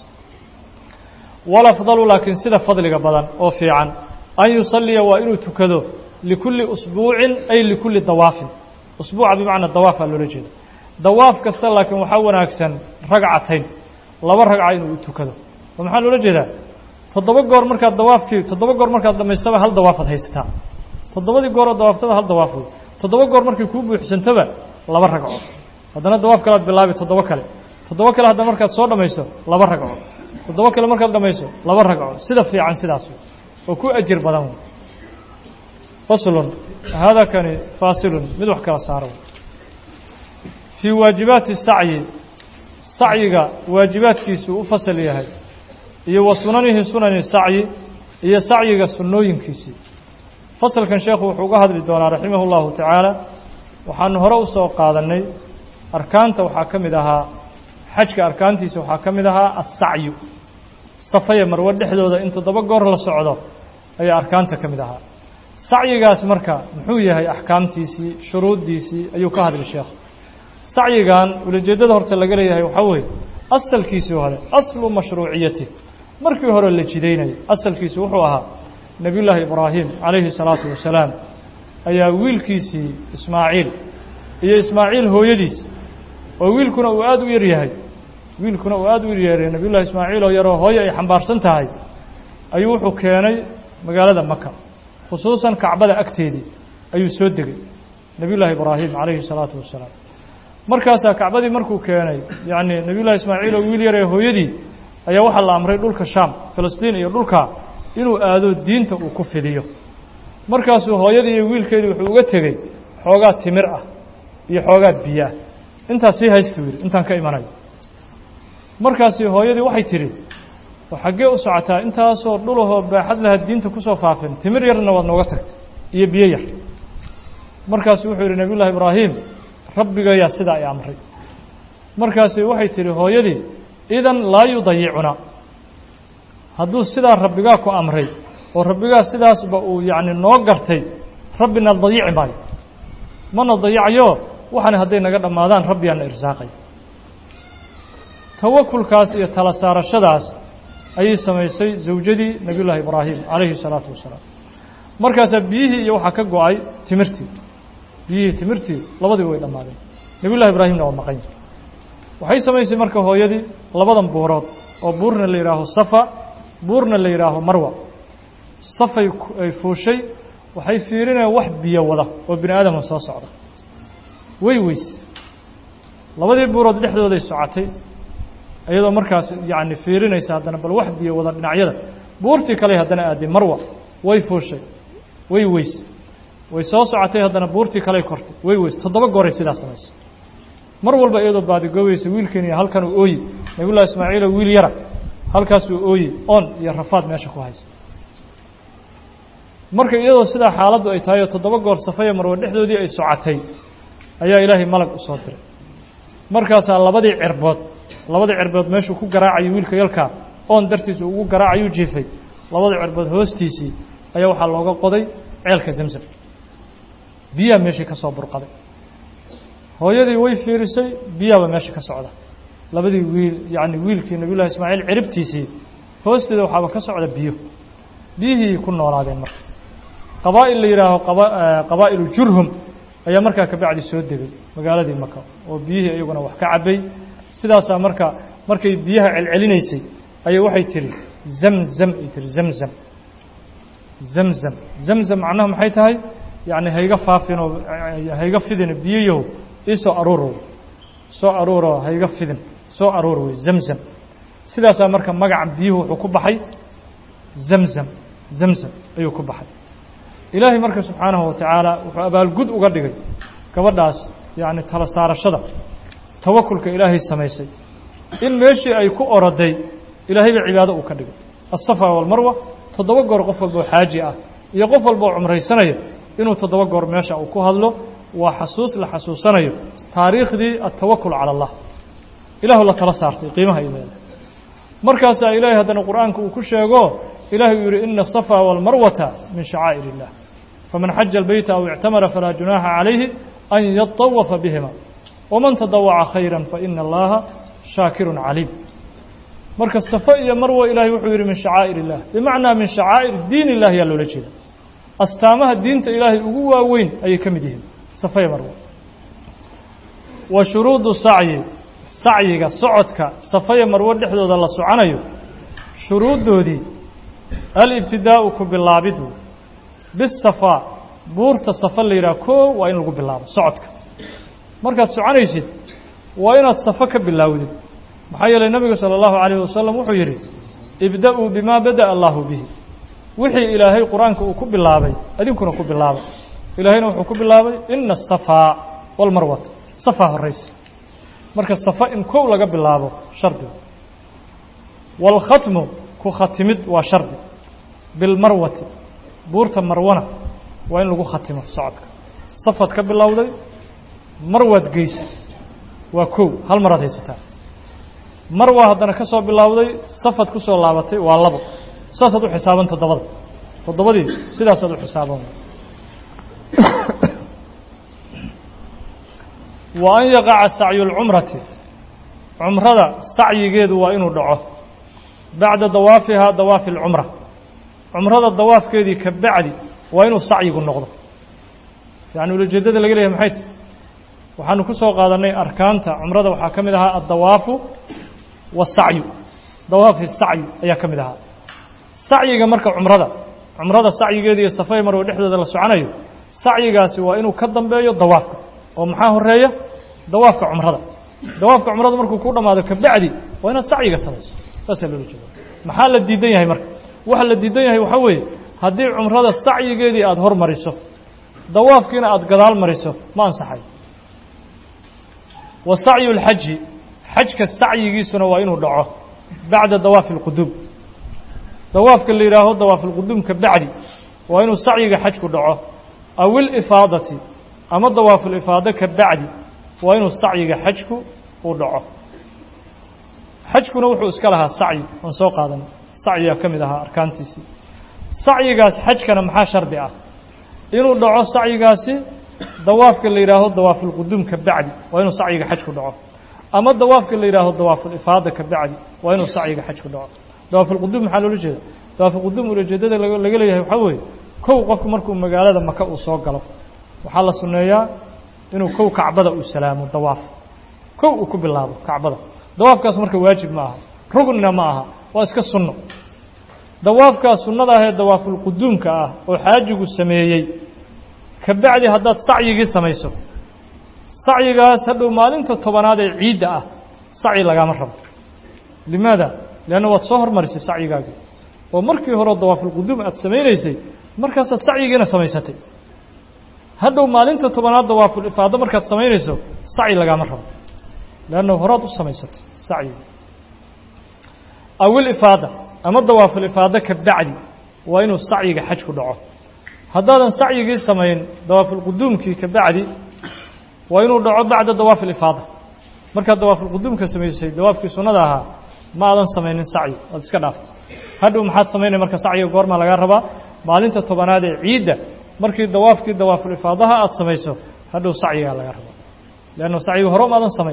wala afdalu laakiin sida fadliga badan oo fiican an yusalliya waa inuu tukado likulli usbuucin ay likulli dawaafin usbuuca bimaana dawaafa loola jeeda dawaaf kasta laakiin waxaa wanaagsan ragcatayn laba ragca inuu tukado oo maxaa loola jeedaa toddoba goor markaad dawaafkii toddoba goor markaad dhamaystaba hal dawaafaad haysataa toddobadii goor oo dawaaftada hal dawaaf wey toddoba goor markay kuu buuxsantaba laba ragco haddana dawaaf kalead bilaabi toddoba kale toddoba kale haddana markaad soo dhamaysto laba ragco toddoba kale markaad dhamayso laba ragco sida fiican sidaas oo ku ajir badan wey faslun hada kani faasilun mid wax kala saaro fii waajibaati sacyi sacyiga waajibaadkiisuu u fasal yahay iyo wa sunanihi sunani sacyi iyo sacyiga sunnooyinkiisii fasalkan sheekhu wuxuu uga hadli doonaa raximah اllahu tacaala waxaanu hore u soo qaadannay arkaanta waxaa ka mid ahaa xajka arkaantiisa waxaa ka mid ahaa assacyu safaya marwo dhexdooda in toddoba goor la socdo ayaa arkaanta ka mid ahaa sacyigaas marka muxuu yahay axkaamtiisii shuruuddiisii ayuu ka hadli sheekhu sacyigan ulajeeddada horta laga leeyahay waxaa weeye asalkiisii hore aslu mashruuciyati markii hore la jidaynayay asalkiisu wuxuu ahaa nebiyullaahi ibraahim calayhi salaatu wasalaam ayaa wiilkiisii ismaaciil iyo ismaaciil hooyadiis oo wiilkuna uu aada u yar yahay wiilkuna uu aada u yaryahay nebiyullahi ismaaciil oo yaroo hooyo ay xambaarsan tahay ayuu wuxuu keenay magaalada maka khusuusan kacbada agteedii ayuu soo degay nebiyullaahi ibraahim calayhi salaatu wasalaam markaasaa kacbadii markuu keenay yacni nebiyullahi ismaaciil oo wiil yaree hooyadii ayaa waxaa la amray dhulka shaam filistiin iyo dhulka inuu aado diinta uu ku fidiyo markaasuu hooyadii iyo wiilkeedii wuxuu uga tegey xoogaa timir ah iyo xoogaa biyo ah intaas sii haystuu yidhi intaan ka imanayo markaasi hooyadii waxay tidhi xaggee u socotaa intaasoo dhulahoo baaxad laha diinta kusoo faafin timir yarna waad nooga tagtay iyo biyo yar markaasu wuxuu yidhi nebiyullahi ibraahim rabbigayaa sidaa i amray markaasi waxay tidhi hooyadii idan laa yudayicuna hadduu sidaa rabbigaa ku amray oo rabbigaa sidaasba uu yacni noo gartay rabbina dayici maayo mana dayacayo waxaana hadday naga dhammaadaan rabbigaana irsaaqay tawakulkaas iyo tala saarashadaas ayay samaysay zawjadii nebiyullaahi ibraahim calayhi salaatu wasalaam markaasaa biyihii iyo waxaa ka go-ay timirtii biyihii timirtii labadiiba way dhammaadeen nebiyullahi ibraahimna waa maqan yahay waxay samaysay marka hooyadii labadan buurood oo buurna la yidhaaho safa buurna la yidhaaho marwa safay ay fuushay waxay fiirinayaan wax biyo wada oo bini aadama soo socda way weys labadii buurood dhexdooday socotay iyadoo markaas yacni fiirinaysa haddana bal wax biyo wada dhinacyada buurtii kale haddana aaday marwa way fuushay way weys way soo socotay haddana buurtii kale kortay way weys toddoba gooray sidaa samaysay mar walba iyadoo baadigoobaysa wiilkeeniya halkan uu ooyi nebiyullahi ismaaciil oo wiil yara halkaasuu ooyi oon iyo rafaad meesha ku haysta marka iyadoo sidaa xaaladdu ay tahay oo toddoba goor safaya marwa dhexdoodii ay socotay ayaa ilaahay malag u soo diray markaasaa labadii cirbood labadii cirbood meeshuu ku garaacayo wiilka yalkaa oon dartiisa ugu garaacayuu jiifay labadii cirbood hoostiisii ayaa waxaa looga qoday ceelka zamzam biyaha meeshii ka soo burqaday hooyadii way fiirisay biyaaba meesha ka socda labadii wiil yacni wiilkii nebiyullahi ismaaciil ciribtiisii hoosteeda waxaaba ka socda biyo biyihii ku noolaadeen marka qabaa'il la yidhaaho qabaa'ilu jurhum ayaa markaa kabacdi soo degay magaaladii maka oo biyihii iyaguna wax ka cabbay sidaasaa marka markay biyaha celcelinaysay ayay waxay tihi zamzam ay tihi zamzam zamzam zamzam macnaha maxay tahay yacni hayga faafinoo hayga fidin biyoyahow iisoo aruurow soo aruuro hayga fidin soo aruur wey zamzam sidaasaa marka magaca biyuhu wuxuu ku baxay zamzam zamzam ayuu ku baxay ilaahay marka subxaanahu watacaala wuxuu abaalgud uga dhigay gabadhaas yacni tala saarashada tawakulka ilaahay samaysay in meeshii ay ku oroday ilaahayba cibaado uu ka dhigay asafa walmarwa toddoba goor qof walboo xaaji ah iyo qof walboo cumraysanaya inuu toddoba goor meesha uu ku hadlo waa xasuus la xasuusanayo taariikhdii altawakul cala allah ilaahu la tala saartay qiimaha ay leedahay markaasaa ilaahay haddana qur'aanka uu ku sheego ilaahay uu yidhi ina asafa walmarwata min shacaa'ir illah faman xaja albayta aw ictamara falaa junaaxa calayhi an yatawafa bihima waman tadawaca khayra faina allaha shaakirun caliim marka safa iyo marwa ilaahay wuxuu yidhi min shacaa'ir illah bimacnaa min shacaa'ir diin illahi yaa loola jeeda astaamaha diinta ilaahay ugu waaweyn ayay ka mid yihiin safa iyo marwa wa shuruudu sacyi sacyiga socodka safaya marwo dhexdooda la soconayo shuruudoodii alibtidaa'u ku bilaabidu bisafa buurta safa la yidhaha koo waa in lagu bilaabo socodka markaad soconaysid waa inaad safa ka bilaawdid maxaa yeelay nabigu sala allahu calayhi wasalam wuxuu yidhi ibda'uu bimaa bada'a allahu bihi wixii ilaahay qur-aanka uu ku bilaabay adinkuna ku bilaabay ilaahayna wuxuu ku bilaabay ina asafaa walmarwata safaa horraysa marka safa in kow laga bilaabo shardi waalkhatmu ku khatimid waa shardi bilmarwati buurta marwana waa in lagu khatimo socodka safaad ka bilowday marwaad geysa waa kow hal maraad haysataa marwa haddana ka soo bilowday safaad ku soo laabatay waa labo saasaad u xisaaban toddobada toddobadii sidaasaad u xisaaban wa an yaqaca sacyu lcumrati cumrada sacyigeedu waa inuu dhaco bacda dawaafihaa dawaafi alcumra cumrada dawaafkeedii ka bacdi waa inuu sacyigu noqdo yacni ulajeedada laga leeyahay maxay tahy waxaanu ku soo qaadannay arkaanta cumrada waxaa ka mid ahaa addawaafu wasacyu dawaafi sacyi ayaa ka mid ahaa sacyiga marka cumrada cumrada sacyigeeda iyo safay marwa dhexdooda la soconayo sacyigaasi waa inuu ka dambeeyo dawaafka oo maxaa horeeya dawaafka cumrada dawaafka cumrada markuu ku dhamaado ka bacdi waa inaad sacyiga samayso saasaa loola jeeda maxaa la diidan yahay marka waxa la diidan yahay waxaa weeye haddii cumrada sacyigeedii aada hor mariso dawaafkiina aada gadaal mariso ma ansaxay wa sacyu lxaji xajka sacyigiisuna waa inuu dhaco bacda dawaafi alquduum dawaafka la yidhaaho dawaaf alquduum ka bacdi waa inuu sacyiga xajku dhaco aw ilifaadati ama dawaaf alifaado ka bacdi waa inuu sacyiga xajku uu dhaco xajkuna wuxuu iska lahaa sacyi aan soo qaadan sacyiga ka mid ahaa arkaantiisii sacyigaas xajkana maxaa shardi ah inuu dhaco sacyigaasi dawaafka la yidhaaho dawaafulquduum ka bacdi waa inuu sacyiga xajku dhaco ama dawaafka la yidhaaho dawaafulifaada ka bacdi waa inuu sacyiga xajku dhaco dawaafulquduum maxaa loola jeeda dawaafulquduum ulajeedada laga leeyahay waxaa weeye kow qofku markuu magaalada maka uu soo galo waxaa la sunneeyaa inuu kow kacbada uu salaamo dawaaf kow uu ku bilaabo kacbada dawaafkaas marka waajib ma aha rugnina ma aha waa iska sunno dawaafkaas sunnada ahee dawaafulquduumka ah oo xaajigu sameeyey ka bacdi haddaad sacyigii samayso sacyigaas hadhow maalinta tobanaad ee ciidda ah sacyi lagaama rabo limaada leanna waad soo hormarisay sacyigaagii oo markii hore dawaafulquduum aad samaynaysay markaasaad sacyigiina samaysatay hadhow maalinta tobanaad dawaafulifaado markaad samaynayso sacyi lagaama rabo leanna horaad u samaysatay sacyiga awilifaada ama dawaafulifaado ka bacdi waa inuu sacyiga xajku dhaco haddaadan sacyigii samayn dawaafulquduumkii ka bacdi waa inuu dhaco bacda dawaafi alifaada markaad dawaafulquduumka samaysay dawaafkii sunnada ahaa ma aadan samaynin sacyi waad iska dhaaftay hadhow maxaad samaynay marka sacyiga goormaa lagaa rabaa maalinta tobanaad ee ciidda markii dawaafkii dawaafulifaadaha aada samayso hadhow sacyigaa laga rabaa leanna sacyiga hore maadan samayn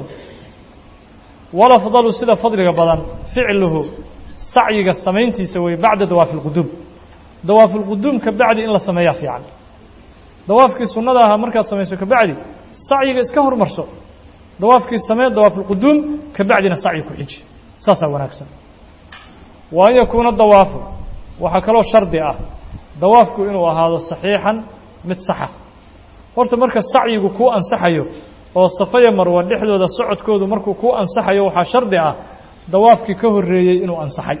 walafdalu sida fadliga badan ficluhu sacyiga samayntiisa wey bacda dawaafi alquduum dawaafulquduum ka bacdi in la sameeyaa fiican dawaafkii sunnada ahaa markaad samayso ka bacdi sacyiga iska hormarso dawaafkii samee dawaafulquduum ka bacdina sacyi ku xiji saasaa wanaagsan wa an yakuuna dawaafu waxaa kaloo shardi ah dawaafku inuu ahaado saxiixan mid saxa horta marka sacyigu kuu ansaxayo oo safaya marwa dhexdooda socodkoodu markuu kuu ansaxayo waxaa shardi ah dawaafkii ka horreeyey inuu ansaxay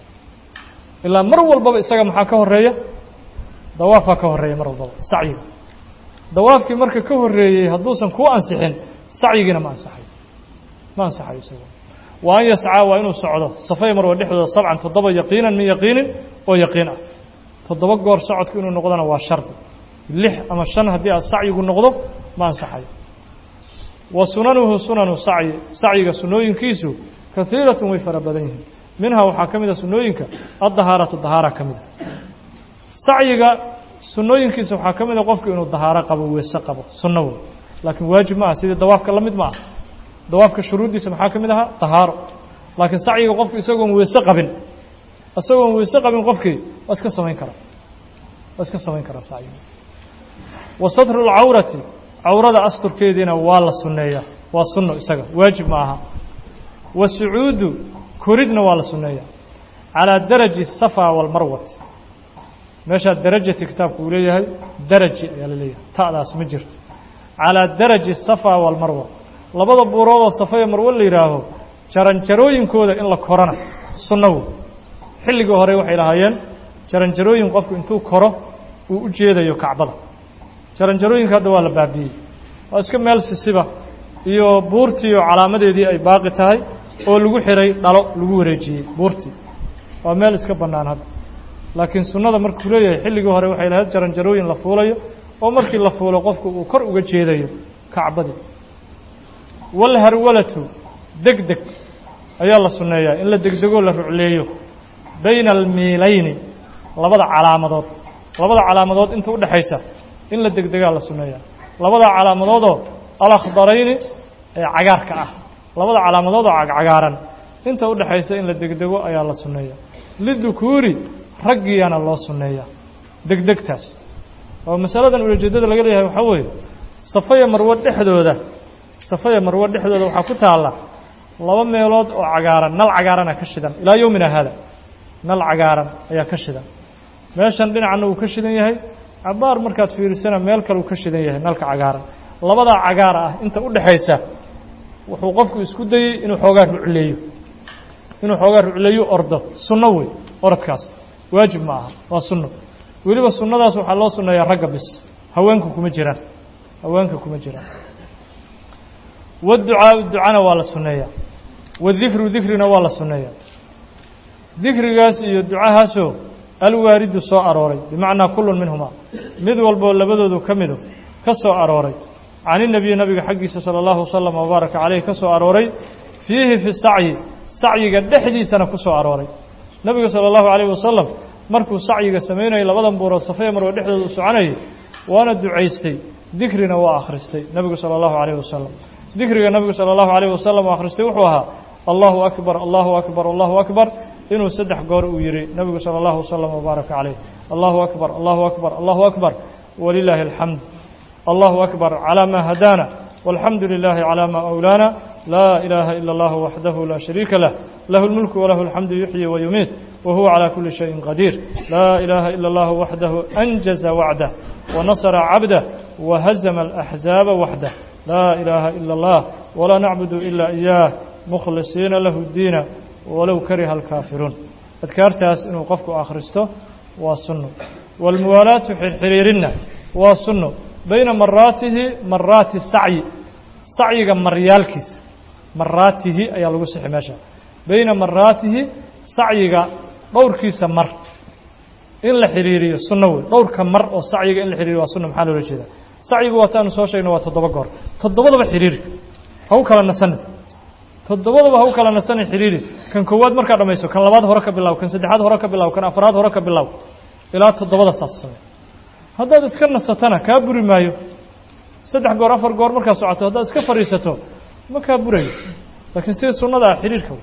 ilaa mar walbaba isaga maxaa ka horreeya dawaafaa ka horreeya mar walbaba sacyiga dawaafkii marka ka horreeyey hadduusan kuu ansixin sacyigiina ma ansaxayo ma ansaxayo isaga wa an yascaa waa inuu socdo safaya marwa dhexdooda sabcan toddoba yaqiinan min yaqiinin oo yaqiin ah toddoba goor socodku inuu noqdona waa shardi lix ama shan haddii aad sacyigu noqdo ma ansaxayo wa sunanuhu sunanu sacyi sacyiga sunnooyinkiisu kahiiratun way fara badan yihiin minhaa waxaa ka mid a sunnooyinka addahaaratu dahaara ka mida sacyiga sunnooyinkiisa waxaa ka mid a qofku inuu dahaaro qabo weese qabo sunno wey laakiin waajib ma aha sidii dawaafka la mid ma aha dawaafka shuruuddiisa maxaa ka mid ahaa dahaaro laakiin sacyiga qofku isagoon weese qabin isagoon weese qabin qofkii waa iska samayn karaa waa iska samayn karaa sacyiga wa satru lcawrati cawrada asturkeediina waa la sunneeyaa waa sunno isaga waajib ma aha والسعود كردنا ولا سنية على درجة الصفا والمروة ماشى درجة كتاب كوليه درجة يا ليه تأذى مجرد على درجة الصفا والمروة لبض بورود الصفا والمروة اللي راهو شرن شروين كودا إن الله كورونا سنو حل جوهري وحيل هايين شرن شروين قف إنتو كرة وجيدا يكعبلا شرن شروين كده ولا بابي أسكت مال سبا iyo buurti iyo calaamadeedii ay baaqi tahay oo lagu xiray dhalo lagu wareejiyay buurti waa meel iska banaan hadda laakiin sunnada markuu leeyahay xilligii hore waxay lahayd jaran jarooyin la fuulayo oo markii la fuulo qofku uu kor uga jeedayo kacbada wal harwalatu degdeg ayaa la sunneeyaa in la degdego la rucleeyo bayna al miilayni labada calaamadood labada calaamadood inta u dhaxaysa in la degdegaa la sunneeyaa labada calaamadood oo الأخضرين عجارك أه لبضع على مضاد عجارا أنت أقول حيث إن للدقدقو أي الله سنية للذكوري رجي أنا الله سنية دقدقتس ومسألة الجديدة اللي قالها محوي صفية مروة دحدو ده صفية مروة دحدو ده وحكتها الله لو ما يولد عجارا نل عجارا كشدا إلى يومنا هذا نل عجارا هي كشدا ماشي عندنا عنه كشدا يهي عبار مركات في رسالة مالك وكشدا يهي نلك عجارا labada cagaar ah inta u dhaxaysa wuxuu qofku isku dayay inuu xoogaa rucleeyo inuu xoogaa rucleeyo ordo sunno way orodkaas waajib ma aha waa sunno waliba sunnadaas waxa loo sunneeyaa ragga bis haweenku kuma jiraan haweenka kuma jiraan waddu'a du'ana waa la sunneeyaa wadhikru dhikrina waa la sunneeyaa dhikrigaas iyo du'ahaasoo alwaaridu soo arooray bimaana kullun minhuma mid walba labadoodu kamido ka soo arooray عن النبي نبي حقيس صلى الله وسلم وبارك عليه كسو أروري فيه في السعي سعي قد حدي سنة كسو أروري نبي صلى الله عليه وسلم مركو سعي قسمينه إلى بدن بورا صفية مرو دحدو سعنيه وانا دعيستي ذكرنا وآخرستي نبي صلى الله عليه وسلم ذكر النبي صلى الله عليه وسلم وآخرستي وحوها الله أكبر الله أكبر الله أكبر إنه سدح قور ويري نبي صلى الله وسلم وبارك عليه الله أكبر الله أكبر الله أكبر ولله الحمد الله أكبر على ما هدانا والحمد لله على ما أولانا لا إله إلا الله وحده لا شريك له له الملك وله الحمد يحيي ويميت وهو على كل شيء قدير لا إله إلا الله وحده أنجز وعده ونصر عبده وهزم الأحزاب وحده لا إله إلا الله ولا نعبد إلا إياه مخلصين له الدين ولو كره الكافرون أذكرتها إنه قفك آخرسته والسنة والموالاة حريرنا والسنة بين مراته مرات السعي سعي مريالكس مراته أي الله صحيح ماشى بين مراته سعي دور كيس مر إن الحريري السنة دور كمر أو سعي إن الحريري والسنة محل ولا كذا سعي واتان سوشي إنه تضبقر تضبط بحريري هو كلا نسند تضبط هو كلا نسند حريري كان كواد مركز رميسو كان لباد هرك بالله كان سدحات هرك بالله كان أفراد هرك بالله إلى تضبط الصص هذا إسكان ستنا كابوري مايو سدح جور أفر جور مركز ساعته هذا إسكان فريسته ما كابوري لكن سير سنة ده حريركم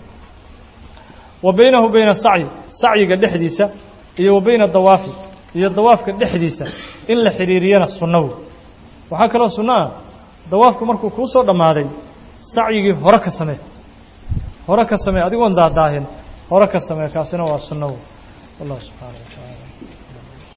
وبينه وبين السعي سعي قد حديثة هي وبين الضواف هي الضواف قد حديثة إلا حريريان السنة وحكى له سنة ضوافكم مركو كوسو دم هذا سعي هرك السماء هرك السماء أدي وان ده داهن هرك السماء كاسنا والسنة الله سبحانه وتعالى